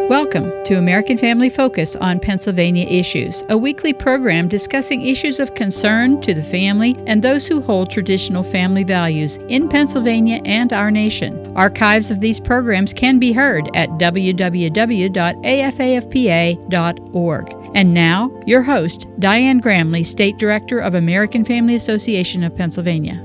Welcome to American Family Focus on Pennsylvania Issues, a weekly program discussing issues of concern to the family and those who hold traditional family values in Pennsylvania and our nation. Archives of these programs can be heard at www.afafpa.org. And now, your host, Diane Gramley, State Director of American Family Association of Pennsylvania.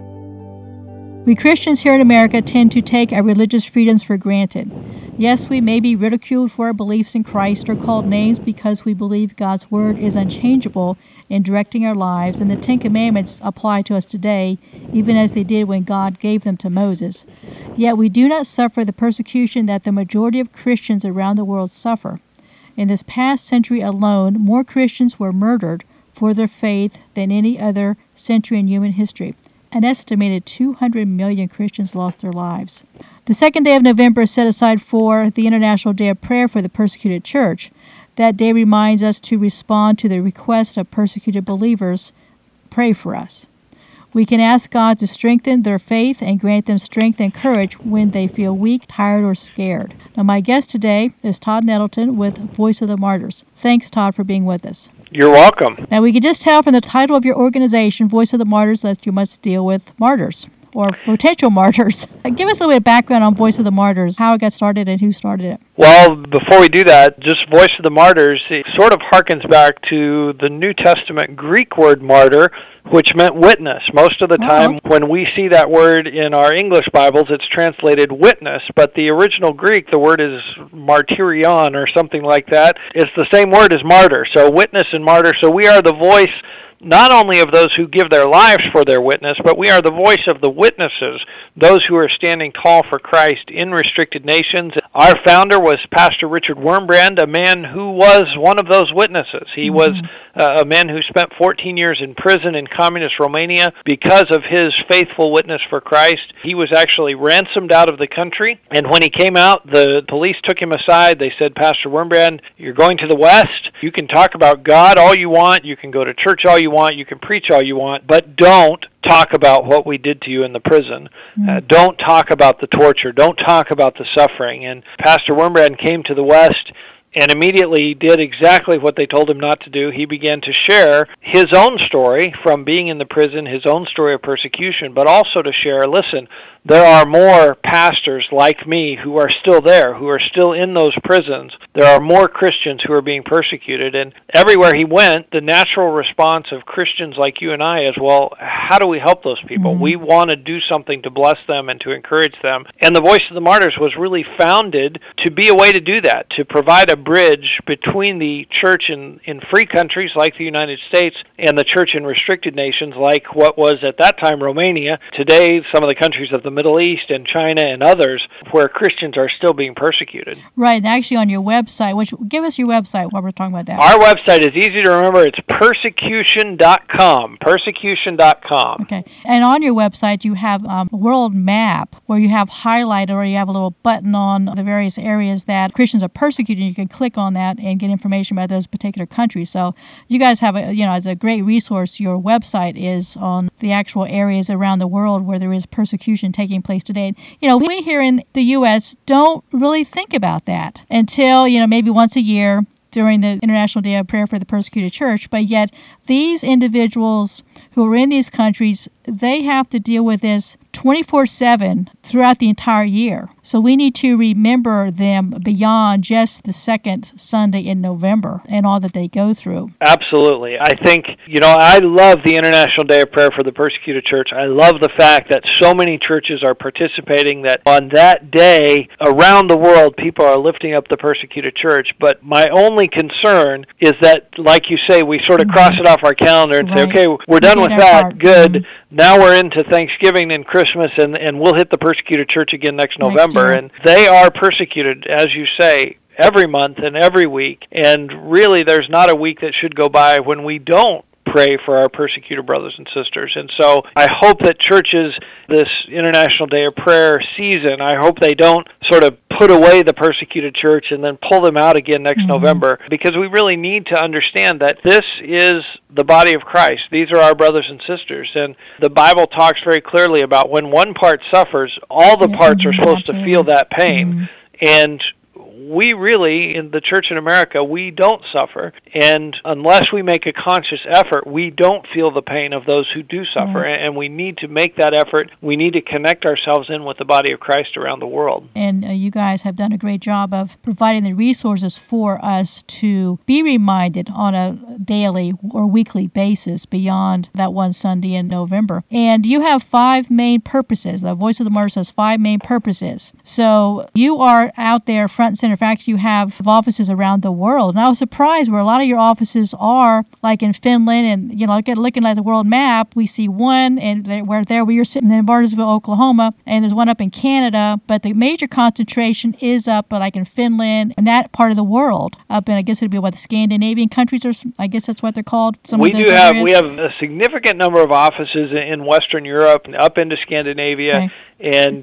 We Christians here in America tend to take our religious freedoms for granted. Yes, we may be ridiculed for our beliefs in Christ or called names because we believe God's Word is unchangeable in directing our lives, and the Ten Commandments apply to us today, even as they did when God gave them to Moses. Yet we do not suffer the persecution that the majority of Christians around the world suffer. In this past century alone, more Christians were murdered for their faith than any other century in human history. An estimated 200 million Christians lost their lives. The second day of November is set aside for the International Day of Prayer for the Persecuted Church. That day reminds us to respond to the request of persecuted believers, pray for us. We can ask God to strengthen their faith and grant them strength and courage when they feel weak, tired, or scared. Now, my guest today is Todd Nettleton with Voice of the Martyrs. Thanks, Todd, for being with us. You're welcome. Now, we can just tell from the title of your organization, Voice of the Martyrs, that you must deal with martyrs or potential martyrs. Give us a little bit of background on Voice of the Martyrs, how it got started and who started it. Well, before we do that, just Voice of the Martyrs, it sort of harkens back to the New Testament Greek word martyr, which meant witness. Most of the time when we see that word in our English Bibles, it's translated witness, but the original Greek, the word is martyrion or something like that. It's the same word as martyr, so witness and martyr. So we are the voice not only of those who give their lives for their witness, but we are the voice of the witnesses, those who are standing tall for Christ in restricted nations. Our founder was Pastor Richard Wurmbrand, a man who was one of those witnesses. He was a man who spent 14 years in prison in communist Romania because of his faithful witness for Christ. He was actually ransomed out of the country, and when he came out, the police took him aside. They said, Pastor Wurmbrand, you're going to the West. You can talk about God all you want. You can go to church all you want. You can preach all you want, but don't talk about what we did to you in the prison. Don't talk about the torture. Don't talk about the suffering. And Pastor Wurmbrand came to the West and immediately did exactly what they told him not to do. He began to share his own story from being in the prison, his own story of persecution, but also to share, listen, there are more pastors like me who are still there, who are still in those prisons. There are more Christians who are being persecuted. And everywhere he went, the natural response of Christians like you and I is, well, how do we help those people? We want to do something to bless them and to encourage them. And the Voice of the Martyrs was really founded to be a way to do that, to provide a bridge between the church in free countries like the United States and the church in restricted nations like what was at that time Romania. Today, some of the countries of the Middle East and China and others where Christians are still being persecuted. Right, and actually on your website, give us your website while we're talking about that. Our website is easy to remember. It's persecution.com, persecution.com. Okay, and on your website you have a world map where you have highlighted or you have a little button on the various areas that Christians are persecuted. You can click on that and get information about those particular countries. So you guys have as a great resource, your website is on the actual areas around the world where there is persecution taking place today. We here in the U.S. don't really think about that until, maybe once a year during the International Day of Prayer for the Persecuted Church, but yet these individuals who are in these countries, they have to deal with this 24/7 throughout the entire year. So we need to remember them beyond just the second Sunday in November and all that they go through. Absolutely. I think, I love the International Day of Prayer for the Persecuted Church. I love the fact that so many churches are participating, that on that day, around the world, people are lifting up the persecuted church. But my only concern is that, like you say, we sort of cross it off our calendar and say, okay, we're done with that. Good. Now we're into Thanksgiving and Christmas, and we'll hit the persecuted church again next November. And they are persecuted, as you say, every month and every week. And really, there's not a week that should go by when we don't pray for our persecuted brothers and sisters. And so I hope that churches, this International Day of Prayer season, I hope they don't sort of put away the persecuted church and then pull them out again next November, because we really need to understand that this is the body of Christ. These are our brothers and sisters. And the Bible talks very clearly about when one part suffers, all the parts are supposed to feel that pain. And we really, in the church in America, we don't suffer. And unless we make a conscious effort, we don't feel the pain of those who do suffer. And we need to make that effort. We need to connect ourselves in with the body of Christ around the world. And you guys have done a great job of providing the resources for us to be reminded on a daily or weekly basis beyond that one Sunday in November. And you have 5 main purposes. The Voice of the Martyrs has 5 main purposes. So you are out there front and center. In fact, you have offices around the world. And I was surprised where a lot of your offices are, like in Finland, and looking at the world map, we see one, and where you're sitting in Bartlesville, Oklahoma, and there's one up in Canada. But the major concentration is up, like in Finland and that part of the world. Up in, I guess it'd be the Scandinavian countries, or I guess that's what they're called. We have a significant number of offices in Western Europe and up into Scandinavia. Okay. And,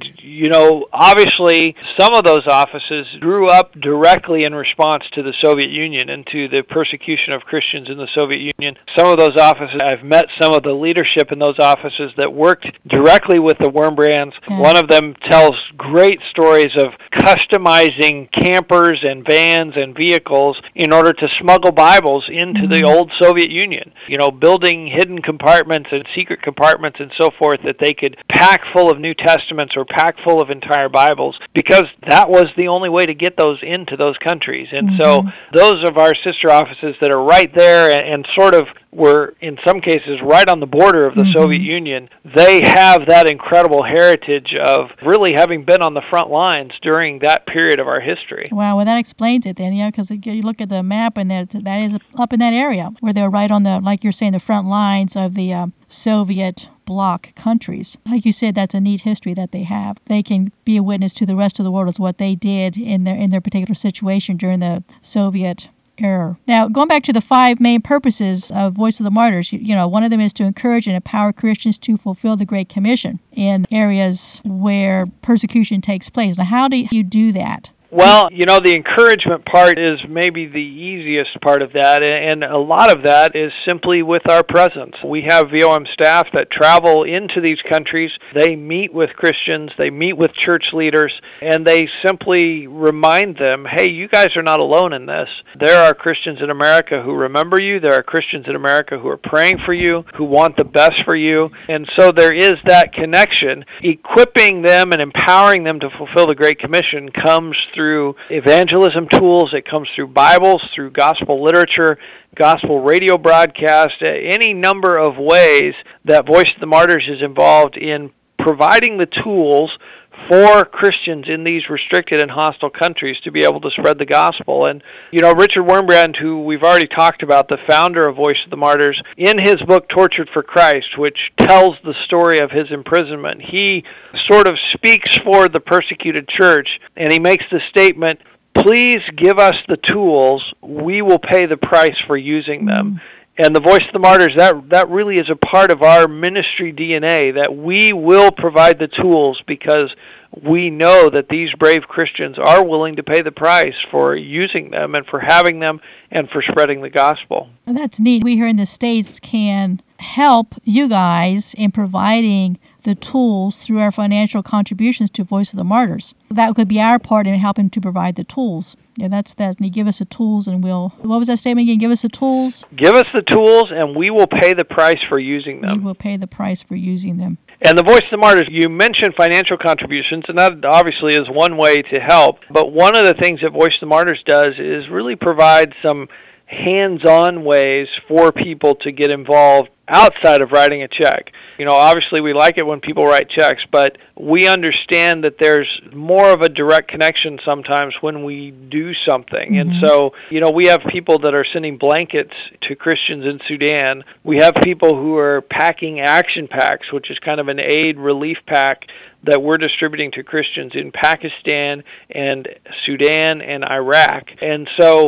obviously, some of those offices grew up directly in response to the Soviet Union and to the persecution of Christians in the Soviet Union. Some of those offices, I've met some of the leadership in those offices that worked directly with the Wurmbrands. Okay. One of them tells great stories of customizing campers and vans and vehicles in order to smuggle Bibles into the old Soviet Union. Building hidden compartments and secret compartments and so forth that they could pack full of New Testaments or pack full of entire Bibles, because that was the only way to get those into those countries. And so those of our sister offices that are right there and sort of were, in some cases, right on the border of the Soviet Union, they have that incredible heritage of really having been on the front lines during that period of our history. Wow, well, that explains it then, because you look at the map, and that is up in that area where they're right on the, like you're saying, the front lines of the Soviet bloc countries. Like you said, that's a neat history that they have. They can be a witness to the rest of the world as what they did in their particular situation during the Soviet era. Now, going back to the 5 main purposes of Voice of the Martyrs, one of them is to encourage and empower Christians to fulfill the Great Commission in areas where persecution takes place. Now, how do you do that? Well, the encouragement part is maybe the easiest part of that, and a lot of that is simply with our presence. We have VOM staff that travel into these countries. They meet with Christians, they meet with church leaders, and they simply remind them, hey, you guys are not alone in this. There are Christians in America who remember you. There are Christians in America who are praying for you, who want the best for you. And so there is that connection. Equipping them and empowering them to fulfill the Great Commission comes through evangelism tools. It comes through Bibles, through gospel literature, gospel radio broadcast, any number of ways that Voice of the Martyrs is involved in providing the tools for Christians in these restricted and hostile countries to be able to spread the gospel. And, Richard Wurmbrand, who we've already talked about, the founder of Voice of the Martyrs, in his book Tortured for Christ, which tells the story of his imprisonment, he sort of speaks for the persecuted church, and he makes the statement, please give us the tools, we will pay the price for using them. And the Voice of the Martyrs, that really is a part of our ministry DNA, that we will provide the tools because we know that these brave Christians are willing to pay the price for using them and for having them and for spreading the gospel. And that's neat. We here in the States can help you guys in providing the tools through our financial contributions to Voice of the Martyrs. That could be our part in helping to provide the tools. Yeah, that's that. And you give us the tools, and what was that statement again? Give us the tools? Give us the tools, and we will pay the price for using them. We will pay the price for using them. And the Voice of the Martyrs, you mentioned financial contributions, and that obviously is one way to help. But one of the things that Voice of the Martyrs does is really provide some hands-on ways for people to get involved outside of writing a check. Obviously we like it when people write checks, but we understand that there's more of a direct connection sometimes when we do something. And so, we have people that are sending blankets to Christians in Sudan. We have people who are packing action packs, which is kind of an aid relief pack that we're distributing to Christians in Pakistan and Sudan and Iraq. And so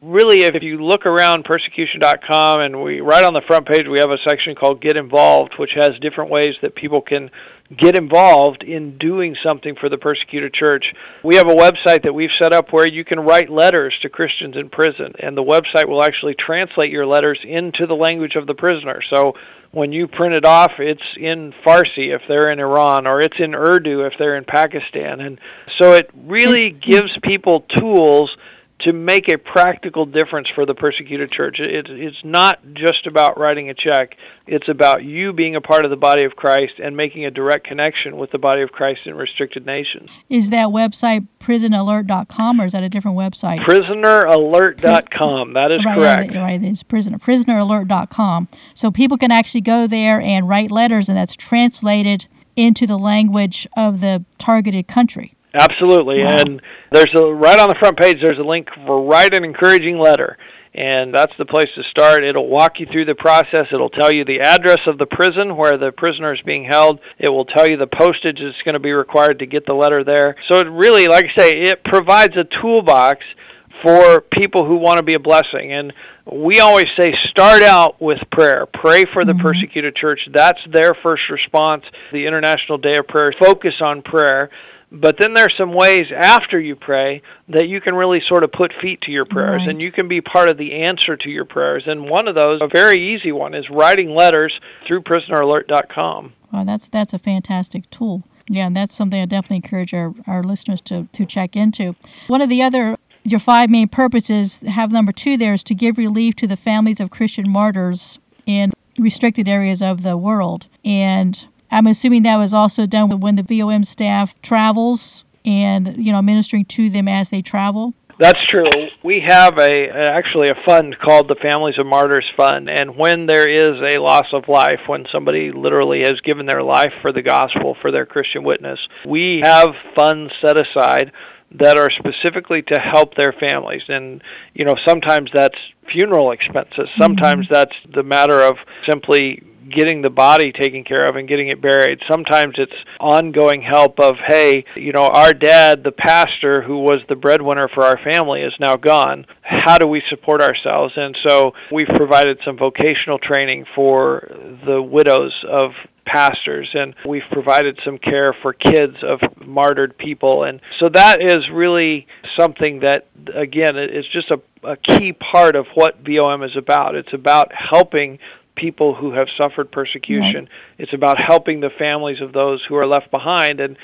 really, if you look around persecution.com, and right on the front page we have a section called Get Involved, which has different ways that people can get involved in doing something for the persecuted church. We have a website that we've set up where you can write letters to Christians in prison, and the website will actually translate your letters into the language of the prisoner. So when you print it off, it's in Farsi if they're in Iran, or it's in Urdu if they're in Pakistan. And so it really gives people tools to make a practical difference for the persecuted church. It's not just about writing a check. It's about you being a part of the body of Christ and making a direct connection with the body of Christ in restricted nations. Is that website prisonalert.com, or is that a different website? Prisoneralert.com. That is correct. Right, it's prisoneralert.com. So people can actually go there and write letters, and that's translated into the language of the targeted country. Absolutely. Wow. And there's right on the front page, there's a link for Write an Encouraging Letter. And that's the place to start. It'll walk you through the process. It'll tell you the address of the prison where the prisoner is being held. It will tell you the postage that's going to be required to get the letter there. So it really, like I say, it provides a toolbox for people who want to be a blessing. And we always say start out with prayer. Pray for the persecuted church. That's their first response. The International Day of Prayer, focus on prayer. But then there's some ways after you pray that you can really sort of put feet to your prayers, and you can be part of the answer to your prayers. And one of those, a very easy one, is writing letters through prisoneralert.com. Well, that's a fantastic tool. Yeah, and that's something I definitely encourage our listeners to check into. One of the other, your 5 main purposes, have number 2 there, is to give relief to the families of Christian martyrs in restricted areas of the world. And I'm assuming that was also done when the VOM staff travels and, ministering to them as they travel. That's true. We have actually a fund called the Families of Martyrs Fund, and when there is a loss of life, when somebody literally has given their life for the gospel, for their Christian witness, we have funds set aside that are specifically to help their families. And, sometimes that's funeral expenses. Sometimes that's the matter of simply getting the body taken care of and getting it buried. Sometimes it's ongoing help of, hey, our dad, the pastor who was the breadwinner for our family, is now gone. How do we support ourselves? And so we've provided some vocational training for the widows of pastors, and we've provided some care for kids of martyred people. And so that is really something that, again, is just a key part of what VOM is about. It's about helping people who have suffered persecution. Right. It's about helping the families of those who are left behind. And,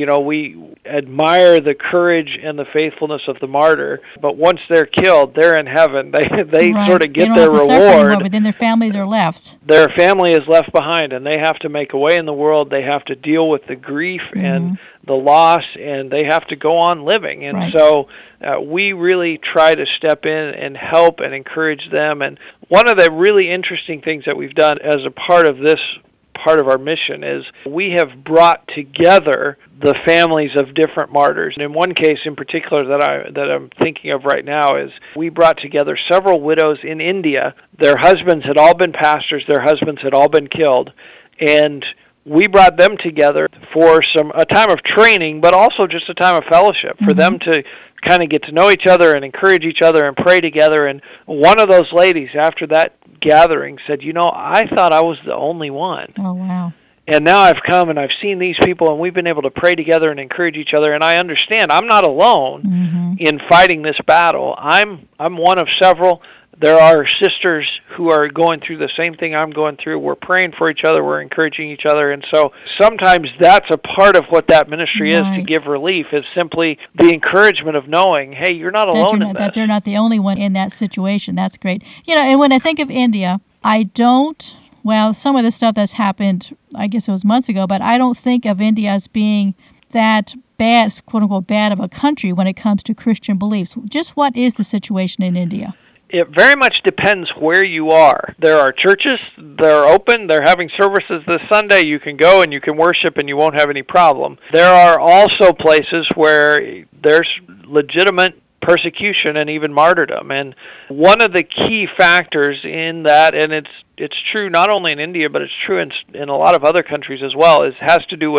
we admire the courage and the faithfulness of the martyr, but once they're killed, they're in heaven. They sort of get their reward. Anymore, but then their families are left. Their family is left behind, and they have to make a way in the world. They have to deal with the grief and the loss, and they have to go on living. And so we really try to step in and help and encourage them. And one of the really interesting things that we've done as a part of this part of our mission is we have brought together the families of different martyrs. And in one case in particular that I'm thinking of right now is we brought together several widows in India. Their husbands had all been pastors, their husbands had all been killed, and we brought them together for a time of training, but also just a time of fellowship, for them to kind of get to know each other and encourage each other and pray together. And one of those ladies, after that gathering, said, I thought I was the only one. Oh, wow. And now I've come and I've seen these people, and we've been able to pray together and encourage each other, and I understand I'm not alone in fighting this battle. I'm one of several. There are sisters who are going through the same thing I'm going through. We're praying for each other. We're encouraging each other. And so sometimes that's a part of what that ministry is, to give relief, is simply the encouragement of knowing, hey, you're not alone in this. That they're not the only one in that situation. That's great. And when I think of India, some of the stuff that's happened, I guess it was months ago, but I don't think of India as being that bad, quote-unquote, bad of a country when it comes to Christian beliefs. Just what is the situation in India? It very much depends where you are. There are churches, they're open, they're having services this Sunday. You can go and you can worship and you won't have any problem. There are also places where there's legitimate persecution and even martyrdom. And one of the key factors in that, and it's true not only in India, but it's true in a lot of other countries as well, has to do with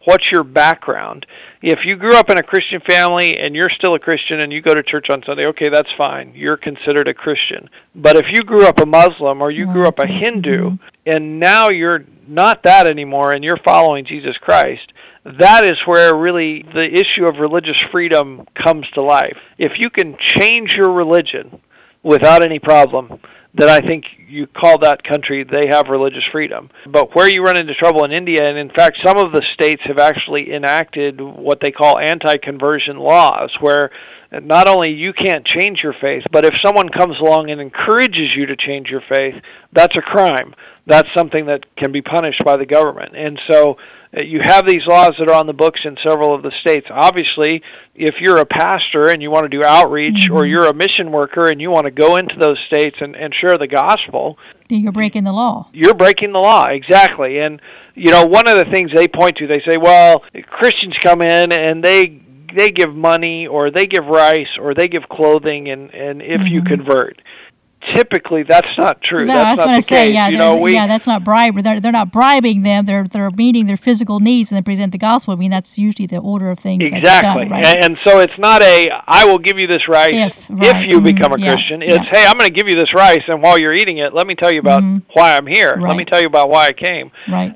what's your background. If you grew up in a Christian family and you're still a Christian and you go to church on Sunday, okay, that's fine. You're considered a Christian. But if you grew up a Muslim or you grew up a Hindu and now you're not that anymore and you're following Jesus Christ, that is where really the issue of religious freedom comes to life. If you can change your religion without any problem, then I think you call that country, they have religious freedom. But where you run into trouble in India, and in fact some of the states have actually enacted what they call anti-conversion laws, where not only you can't change your faith, but if someone comes along and encourages you to change your faith, that's a crime. That's something that can be punished by the government. And so you have these laws that are on the books in several of the states. Obviously, if you're a pastor and you want to do outreach, or you're a mission worker and you want to go into those states and share the gospel, you're breaking the law. You're breaking the law, exactly. And, one of the things they point to, they say, well, Christians come in and they give money or they give rice or they give clothing and if you convert. Typically, that's not true. No, that's not the case. Yeah, that's not bribery. They're not bribing them. They're meeting their physical needs and they present the gospel. I mean, that's usually the order of things. Exactly. Done, right? And so it's not I will give you this rice if you become a Christian. It's, hey, I'm going to give you this rice, and while you're eating it, let me tell you about why I'm here. Right. Let me tell you about why I came. Right.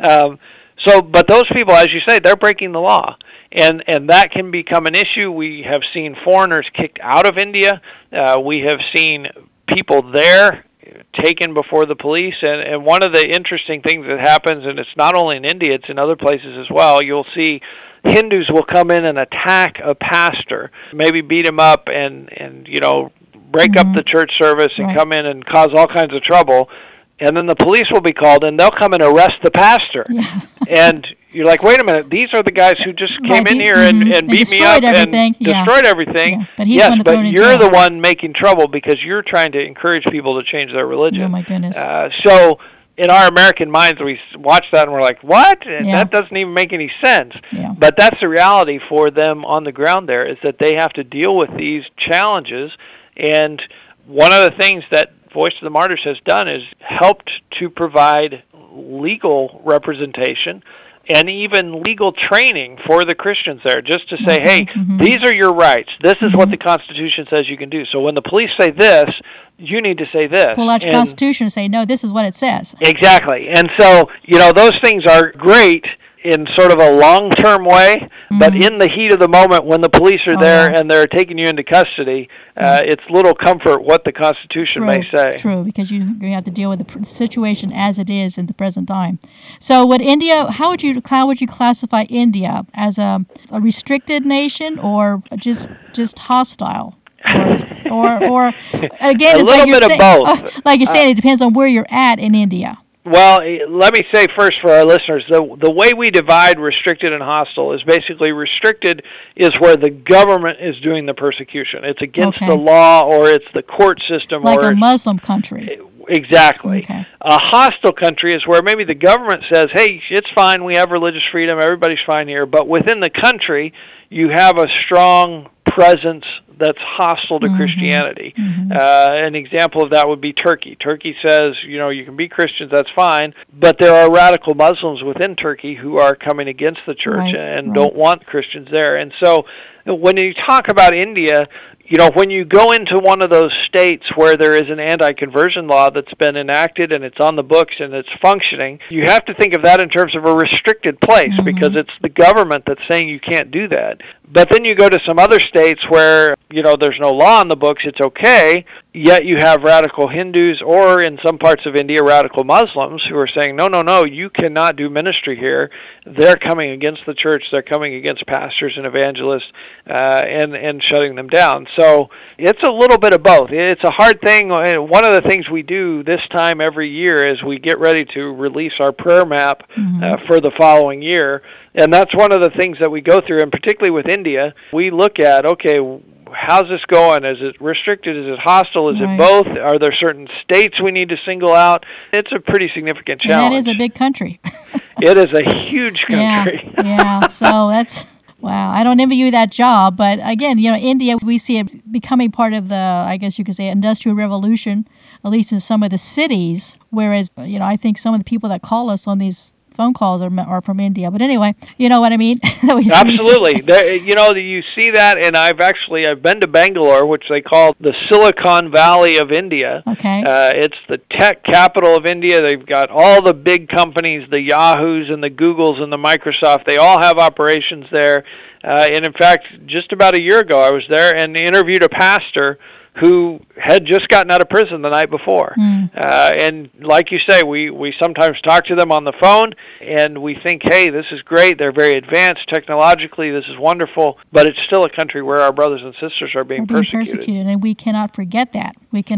But those people, as you say, they're breaking the law. And that can become an issue. We have seen foreigners kicked out of India. We have seen people there taken before the police. And one of the interesting things that happens, and it's not only in India, it's in other places as well, you'll see Hindus will come in and attack a pastor, maybe beat him up and break up the church service and come in and cause all kinds of trouble. And then the police will be called, and they'll come and arrest the pastor. Yeah. And you're like, wait a minute, these are the guys who just came in here and beat me up and destroyed everything. Yeah. But you're the one making trouble because you're trying to encourage people to change their religion. Oh, my goodness. So in our American minds, we watch that and we're like, what? And that doesn't even make any sense. Yeah. But that's the reality for them on the ground there, is that they have to deal with these challenges. And one of the things that Voice of the Martyrs has done is helped to provide legal representation and even legal training for the Christians there, just to say, hey, these are your rights. This is what the Constitution says you can do. So when the police say this, you need to say this. Pull out your Constitution and say, no, this is what it says. Exactly. And so, those things are great in sort of a long-term way, but in the heat of the moment when the police are there and they're taking you into custody, it's little comfort what the Constitution may say. True, because you have to deal with the situation as it is in the present time. So would India, how would you classify India? As a restricted nation or just hostile? Or again, a it's little like bit of both. Like you're saying, it depends on where you're at in India. Well, let me say first for our listeners, the way we divide restricted and hostile is basically restricted is where the government is doing the persecution. It's against the law or it's the court system. Like a Muslim country. Exactly. Okay. A hostile country is where maybe the government says, hey, it's fine, we have religious freedom, everybody's fine here, but within the country you have a strong presence that's hostile to Christianity. An example of that would be Turkey. Turkey says, you can be Christians, that's fine, but there are radical Muslims within Turkey who are coming against the church and don't want Christians there. And so when you talk about India, when you go into one of those states where there is an anti-conversion law that's been enacted and it's on the books and it's functioning, you have to think of that in terms of a restricted place because it's the government that's saying you can't do that. But then you go to some other states where, there's no law on the books, it's okay, yet you have radical Hindus or in some parts of India, radical Muslims who are saying, no, you cannot do ministry here. They're coming against the church, they're coming against pastors and evangelists and shutting them down. So it's a little bit of both. It's a hard thing. One of the things we do this time every year is we get ready to release our prayer map for the following year. And that's one of the things that we go through, and particularly with India, we look at, okay, how's this going? Is it restricted? Is it hostile? Is it both? Are there certain states we need to single out? It's a pretty significant challenge. And that is a big country. It is a huge country. Yeah. So that's... Wow, I don't envy you that job, but again, India, we see it becoming part of the, I guess you could say, industrial revolution, at least in some of the cities, whereas, I think some of the people that call us on these phone calls are from India. But anyway, you know what I mean? Absolutely. You see that, and I've been to Bangalore, which they call the Silicon Valley of India. Okay. It's the tech capital of India. They've got all the big companies, the Yahoos and the Googles and the Microsoft. They all have operations there. And in fact, just about a year ago, I was there and interviewed a pastor who had just gotten out of prison the night before. And like you say, we sometimes talk to them on the phone, and we think, hey, this is great. They're very advanced technologically. This is wonderful. But it's still a country where our brothers and sisters are being persecuted. And we cannot forget that.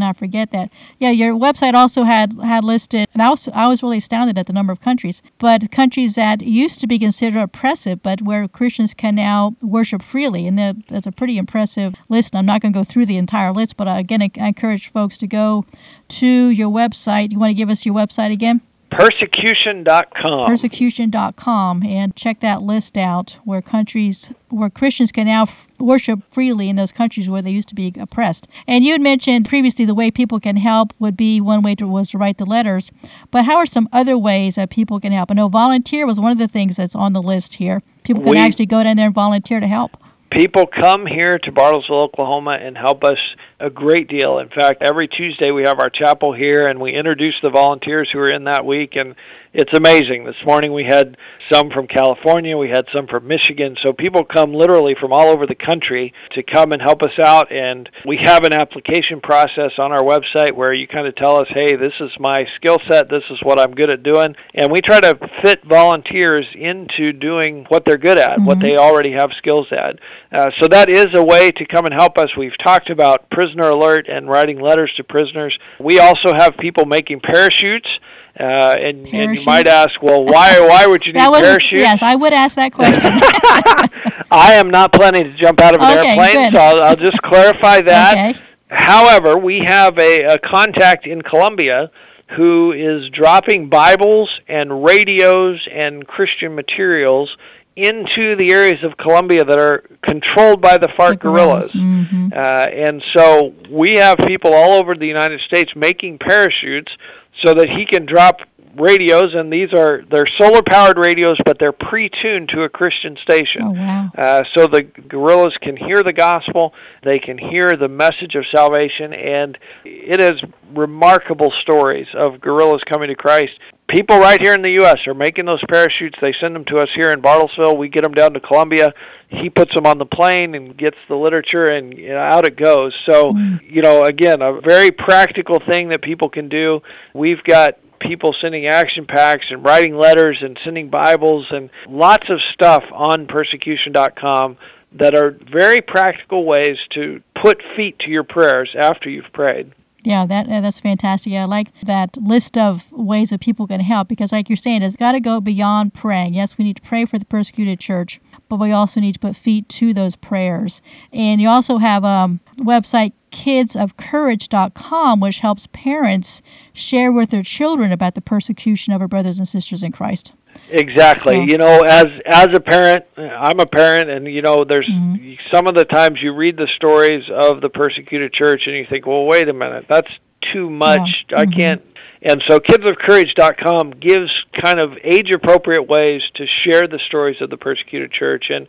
Yeah, your website also had listed, and I was really astounded at the number of countries, but countries that used to be considered oppressive, but where Christians can now worship freely. And that's a pretty impressive list. I'm not going to go through the entire list, but again, I encourage folks to go to your website. You want to give us your website again? Persecution.com. Persecution.com, and check that list out where Christians can now worship freely in those countries where they used to be oppressed. And you had mentioned previously the way people can help would be one way was to write the letters. But how are some other ways that people can help? I know volunteer was one of the things that's on the list here. People can actually go down there and volunteer to help. People come here to Bartlesville, Oklahoma, and help us a great deal. In fact, every Tuesday we have our chapel here, and we introduce the volunteers who are in that week, and it's amazing. This morning we had some from California, we had some from Michigan, so people come literally from all over the country to come and help us out, and we have an application process on our website where you kind of tell us, hey, this is my skill set, this is what I'm good at doing, and we try to fit volunteers into doing what they're good at, what they already have skills at. So that is a way to come and help us. We've talked about Prisoner Alert and writing letters to prisoners. We also have people making parachutes. And you might ask, well, why would you need parachutes? Yes, I would ask that question. I am not planning to jump out of an airplane, so I'll just clarify that. Okay. However, we have a contact in Colombia who is dropping Bibles and radios and Christian materials into the areas of Colombia that are controlled by the FARC guerrillas. And so we have people all over the United States making parachutes so that he can drop radios, and they're solar-powered radios, but they're pre-tuned to a Christian station. Oh, wow. So the guerrillas can hear the gospel, they can hear the message of salvation, and it is remarkable stories of guerrillas coming to Christ. People right here in the U.S. are making those parachutes. They send them to us here in Bartlesville. We get them down to Columbia. He puts them on the plane and gets the literature, and out it goes. So, again, a very practical thing that people can do. We've got people sending action packs and writing letters and sending Bibles and lots of stuff on persecution.com that are very practical ways to put feet to your prayers after you've prayed. Yeah, that's fantastic. I like that list of ways that people can help because, like you're saying, it's got to go beyond praying. Yes, we need to pray for the persecuted church, but we also need to put feet to those prayers. And you also have a website, kidsofcourage.com, which helps parents share with their children about the persecution of our brothers and sisters in Christ. Exactly. So, as a parent, I'm a parent, and there's some of the times you read the stories of the persecuted church and you think, well, wait a minute, that's too much. I can't. And so kidsofcourage.com gives kind of age-appropriate ways to share the stories of the persecuted church. And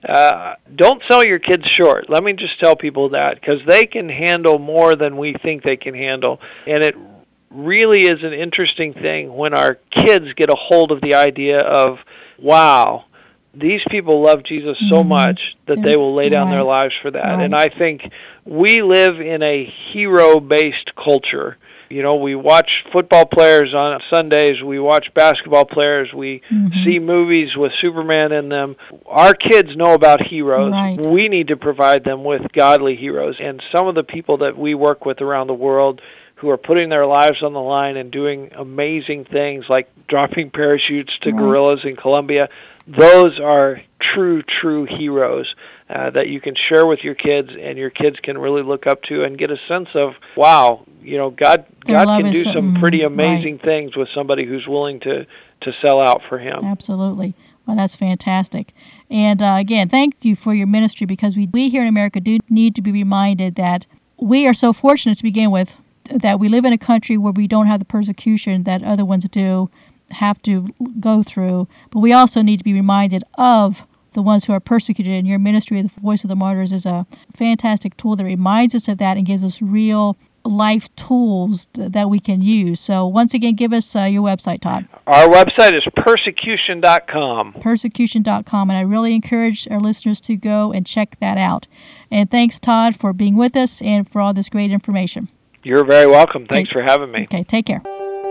don't sell your kids short. Let me just tell people that, because they can handle more than we think they can handle. And it really is an interesting thing when our kids get a hold of the idea of, wow, these people love Jesus so much that they will lay down their lives for that. And I think we live in a hero-based culture. We watch football players on Sundays, we watch basketball players, we see movies with Superman in them. Our kids know about heroes. Right. We need to provide them with godly heroes. And some of the people that we work with around the world who are putting their lives on the line and doing amazing things like dropping parachutes to guerrillas in Colombia, those are true heroes that you can share with your kids, and your kids can really look up to and get a sense of, wow, God can do some pretty amazing things with somebody who's willing to sell out for Him. Absolutely. Well, that's fantastic. And again, thank you for your ministry, because we here in America do need to be reminded that we are so fortunate to begin with, that we live in a country where we don't have the persecution that other ones do. have to go through, but we also need to be reminded of the ones who are persecuted. And your ministry, the Voice of the Martyrs, is a fantastic tool that reminds us of that and gives us real life tools that we can use. So once again, give us your website, Todd. Our website is persecution.com. Persecution.com, and I really encourage our listeners to go and check that out. And thanks, Todd, for being with us and for all this great information. You're very welcome. Thanks for having me. Okay, take care.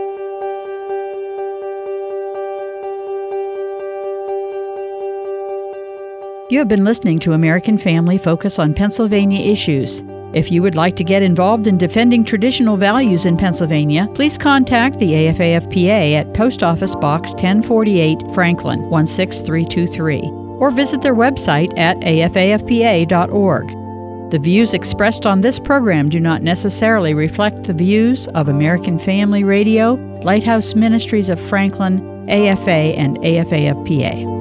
You have been listening to American Family Focus on Pennsylvania Issues. If you would like to get involved in defending traditional values in Pennsylvania, please contact the AFAFPA at Post Office Box 1048, Franklin, 16323, or visit their website at afafpa.org. The views expressed on this program do not necessarily reflect the views of American Family Radio, Lighthouse Ministries of Franklin, AFA, and AFAFPA.